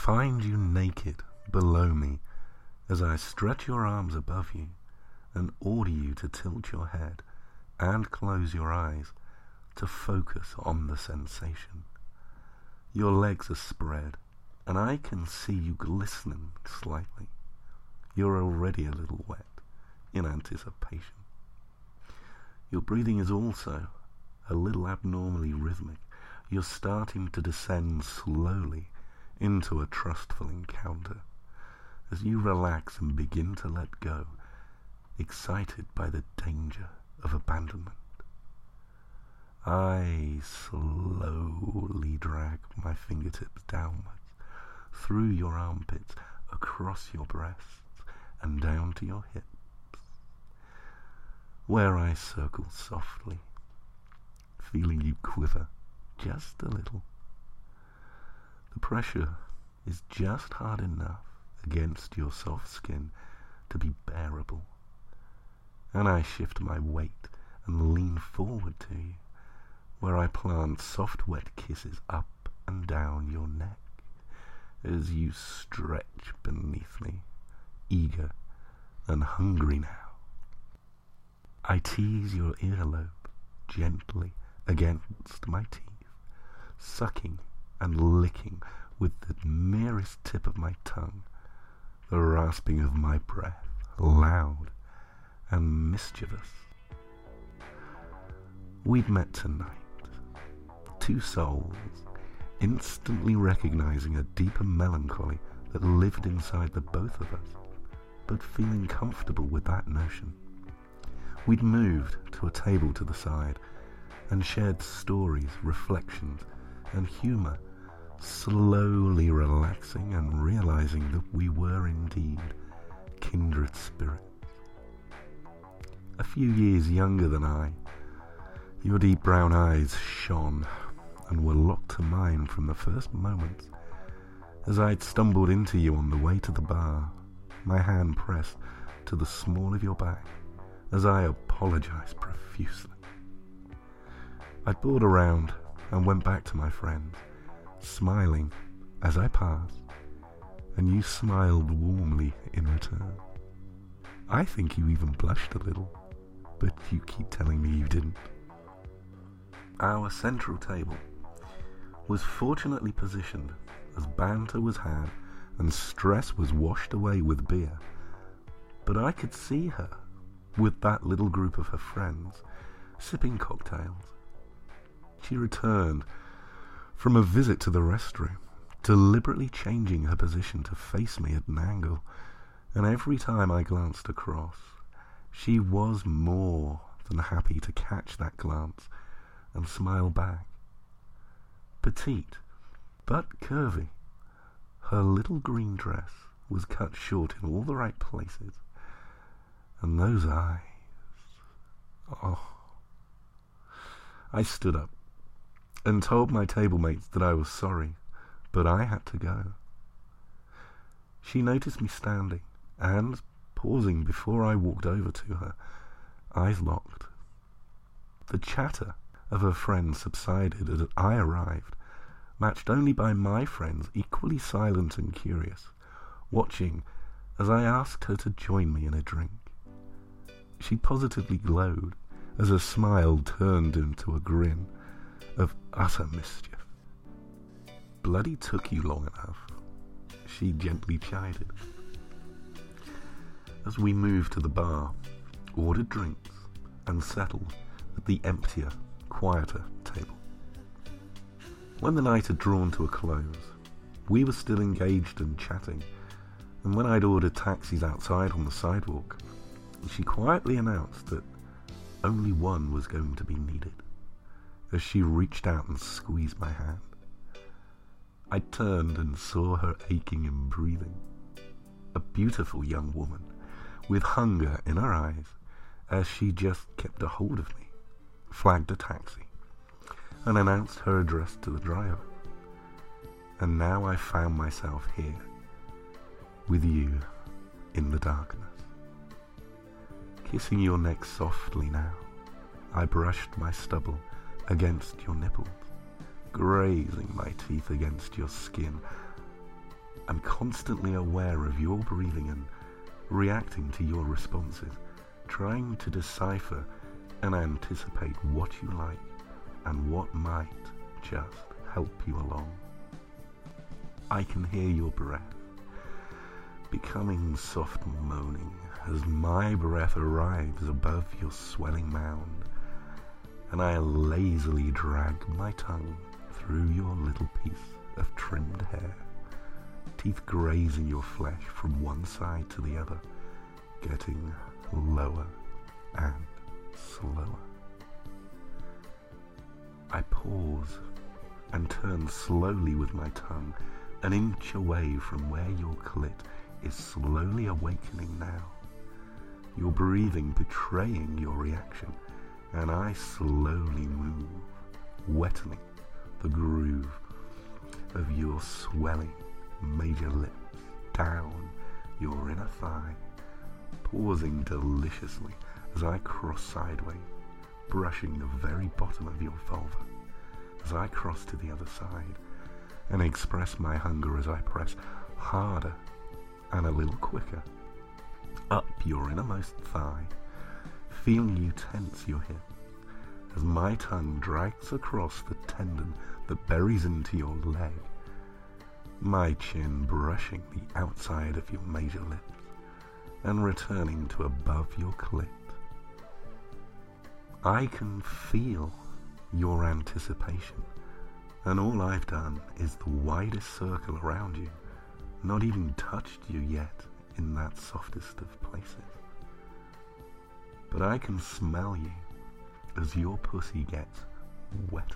find you naked below me as I stretch your arms above you and order you to tilt your head and close your eyes to focus on the sensation. Your legs are spread, and I can see you glistening slightly. You're already a little wet in anticipation. Your breathing is also a little abnormally rhythmic. You're starting to descend slowly into a trustful encounter as you relax and begin to let go, excited by the danger of abandonment. I slowly drag my fingertips downwards through your armpits, across your breasts, and down to your hips, where I circle softly, feeling you quiver just a little. The pressure is just hard enough against your soft skin to be bearable, and I shift my weight and lean forward to you, where I plant soft wet kisses up and down your neck as you stretch beneath me, eager and hungry now. I tease your earlobe gently against my teeth, sucking and licking with the merest tip of my tongue, the rasping of my breath, loud and mischievous. We'd met tonight, two souls, instantly recognizing a deeper melancholy that lived inside the both of us, but feeling comfortable with that notion. We'd moved to a table to the side and shared stories, reflections, and humour, slowly relaxing and realizing that we were indeed kindred spirits. A few years younger than I, your deep brown eyes shone and were locked to mine from the first moments as I'd stumbled into you on the way to the bar, my hand pressed to the small of your back as I apologized profusely. I bored around and went back to my friends, smiling as I passed, and you smiled warmly in return. I think you even blushed a little, but you keep telling me you didn't. Our central table was fortunately positioned as banter was had and stress was washed away with beer, but I could see her with that little group of her friends sipping cocktails. She returned from a visit to the restroom, deliberately changing her position to face me at an angle, and every time I glanced across, she was more than happy to catch that glance and smile back. Petite, but curvy, her little green dress was cut short in all the right places, and those eyes, oh. I stood up and told my table mates that I was sorry, but I had to go. She noticed me standing, and, pausing before I walked over to her, eyes locked. The chatter of her friends subsided as I arrived, matched only by my friends equally silent and curious, watching as I asked her to join me in a drink. She positively glowed as her smile turned into a grin of utter mischief. "Bloody took you long enough," she gently chided. As we moved to the bar, ordered drinks, and settled at the emptier, quieter table. When the night had drawn to a close, we were still engaged and chatting, and when I'd ordered taxis outside on the sidewalk, she quietly announced that only one was going to be needed, as she reached out and squeezed my hand. I turned and saw her aching and breathing. A beautiful young woman, with hunger in her eyes, as she just kept a hold of me, flagged a taxi, and announced her address to the driver. And now I found myself here, with you in the darkness. Kissing your neck softly now, I brushed my stubble against your nipples, grazing my teeth against your skin, I'm constantly aware of your breathing and reacting to your responses, trying to decipher and anticipate what you like and what might just help you along. I can hear your breath becoming soft moaning as my breath arrives above your swelling mound, and I lazily drag my tongue through your little piece of trimmed hair, teeth grazing your flesh from one side to the other, getting lower and slower. I pause and turn slowly with my tongue an inch away from where your clit is slowly awakening now, your breathing betraying your reaction, and I slowly move, wetting the groove of your swelling major lips down your inner thigh, pausing deliciously as I cross sideways, brushing the very bottom of your vulva as I cross to the other side and express my hunger as I press harder and a little quicker up your innermost thigh, feeling you tense your hip as my tongue drags across the tendon that buries into your leg, my chin brushing the outside of your major lips and returning to above your clit. I can feel your anticipation, and all I've done is the widest circle around you, not even touched you yet in that softest of places. But I can smell you as your pussy gets wetter.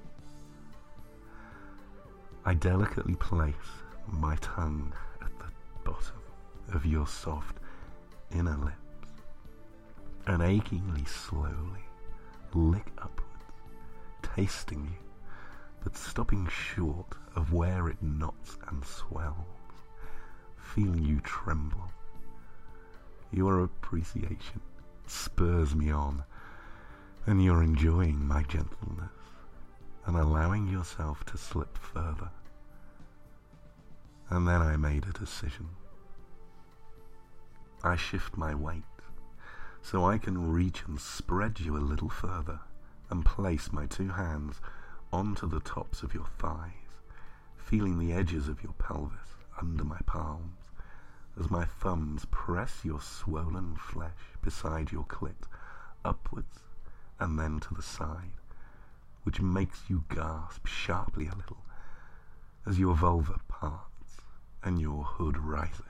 I delicately place my tongue at the bottom of your soft inner lips and achingly slowly lick upwards, tasting you, but stopping short of where it knots and swells, feeling you tremble. Your appreciation spurs me on, and you're enjoying my gentleness and allowing yourself to slip further. And then I made a decision. I shift my weight so I can reach and spread you a little further and place my two hands onto the tops of your thighs, feeling the edges of your pelvis under my palms as my thumbs press your swollen flesh beside your clit upwards and then to the side, which makes you gasp sharply a little as your vulva parts and your hood rises.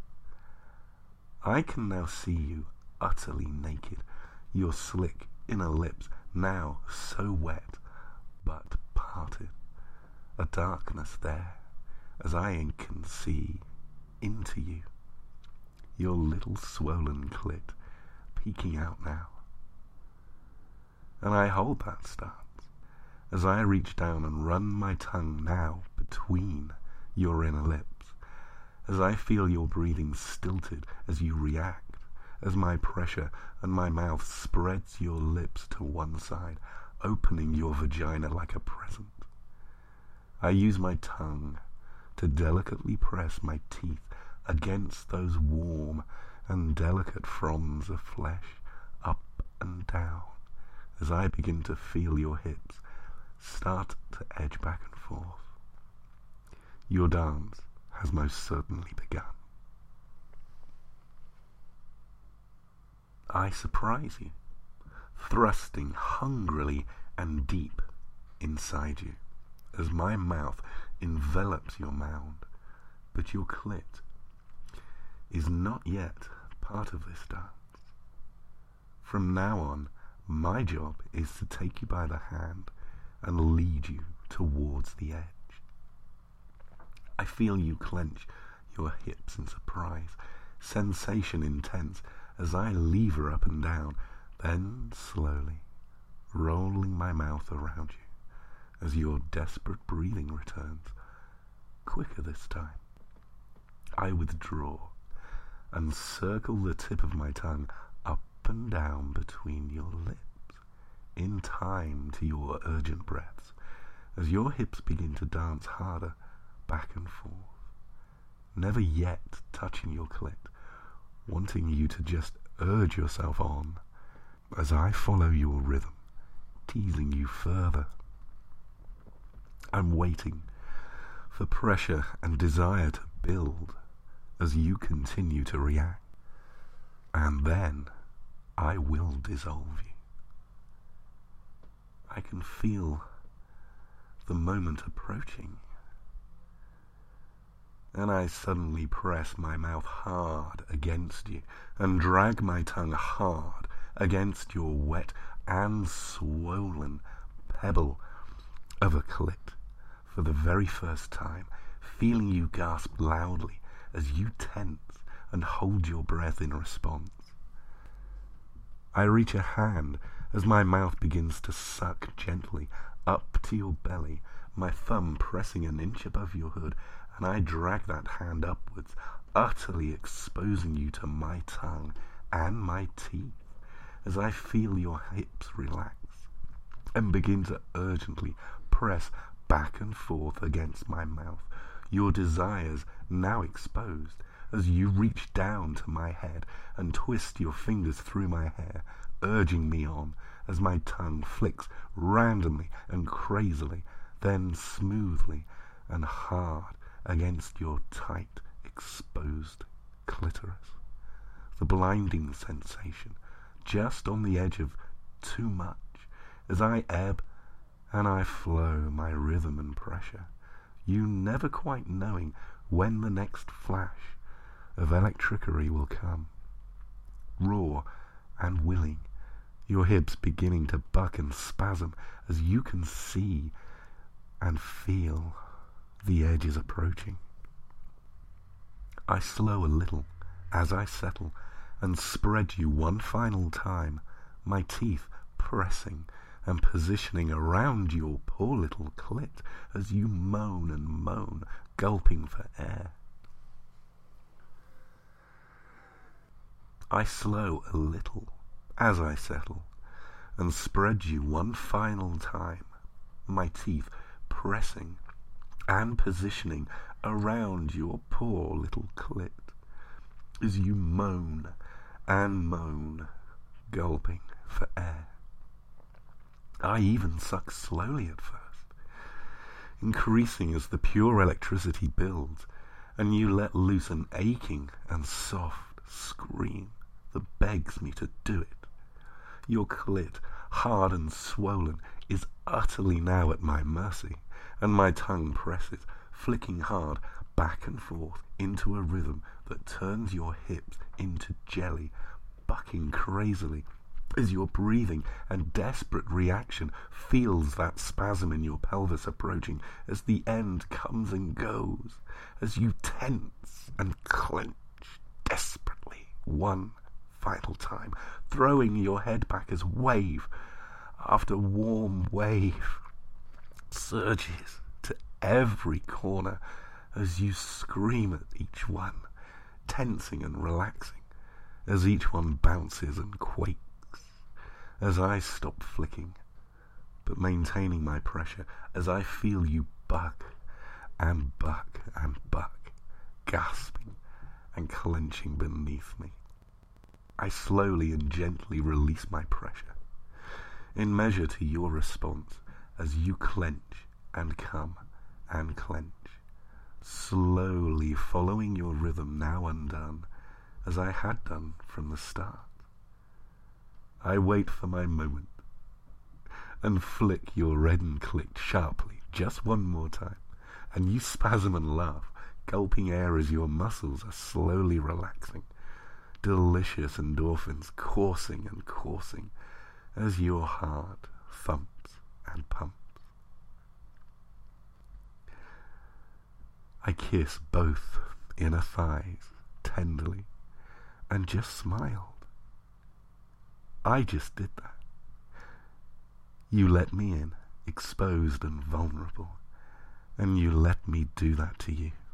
I can now see you utterly naked, your slick inner lips now so wet but parted, a darkness there as I can see into you, your little swollen clit peeking out now. And I hold that stance as I reach down and run my tongue now between your inner lips, as I feel your breathing stilted as you react, as my pressure and my mouth spreads your lips to one side, opening your vagina like a present. I use my tongue to delicately press my teeth against those warm and delicate fronds of flesh up and down as I begin to feel your hips start to edge back and forth. Your dance has most certainly begun. I surprise you, thrusting hungrily and deep inside you as my mouth envelops your mound, but your clit is not yet part of this dance. From now on, my job is to take you by the hand and lead you towards the edge. I feel you clench your hips in surprise, sensation intense as I lever up and down, then slowly rolling my mouth around you as your desperate breathing returns, quicker this time. I withdraw and circle the tip of my tongue up and down between your lips, in time to your urgent breaths, as your hips begin to dance harder back and forth, never yet touching your clit, wanting you to just urge yourself on as I follow your rhythm, teasing you further. I'm waiting for pressure and desire to build as you continue to react, and then I will dissolve you. I can feel the moment approaching, and I suddenly press my mouth hard against you and drag my tongue hard against your wet and swollen pebble of a clit for the very first time, feeling you gasp loudly as you tense and hold your breath in response. I reach a hand as my mouth begins to suck gently up to your belly, my thumb pressing an inch above your hood, and I drag that hand upwards, utterly exposing you to my tongue and my teeth as I feel your hips relax and begin to urgently press back and forth against my mouth, your desires now exposed as you reach down to my head and twist your fingers through my hair, urging me on as my tongue flicks randomly and crazily, then smoothly and hard against your tight, exposed clitoris. The blinding sensation just on the edge of too much as I ebb and I flow my rhythm and pressure, you never quite knowing when the next flash of electricity will come. Raw and willing, your hips beginning to buck and spasm as you can see and feel the edges approaching. I slow a little as I settle and spread you one final time, my teeth pressing and positioning around your poor little clit as you moan and moan, gulping for air. I slow a little as I settle and spread you one final time, my teeth pressing and positioning around your poor little clit as you moan and moan, gulping for air. I even suck slowly at first, increasing as the pure electricity builds, and you let loose an aching and soft scream that begs me to do it. Your clit, hard and swollen, is utterly now at my mercy, and my tongue presses, flicking hard back and forth into a rhythm that turns your hips into jelly, bucking crazily as your breathing and desperate reaction feels that spasm in your pelvis approaching as the end comes and goes, as you tense and clench desperately one final time, throwing your head back as wave after warm wave surges to every corner as you scream at each one, tensing and relaxing as each one bounces and quakes. As I stop flicking, but maintaining my pressure, as I feel you buck and buck and buck, gasping and clenching beneath me, I slowly and gently release my pressure, in measure to your response as you clench and come and clench, slowly following your rhythm now undone, as I had done from the start. I wait for my moment and flick your reddened clit sharply just one more time, and you spasm and laugh, gulping air as your muscles are slowly relaxing, delicious endorphins coursing and coursing as your heart thumps and pumps. I kiss both inner thighs tenderly and just smiled. I just did that. You let me in, exposed and vulnerable, and you let me do that to you.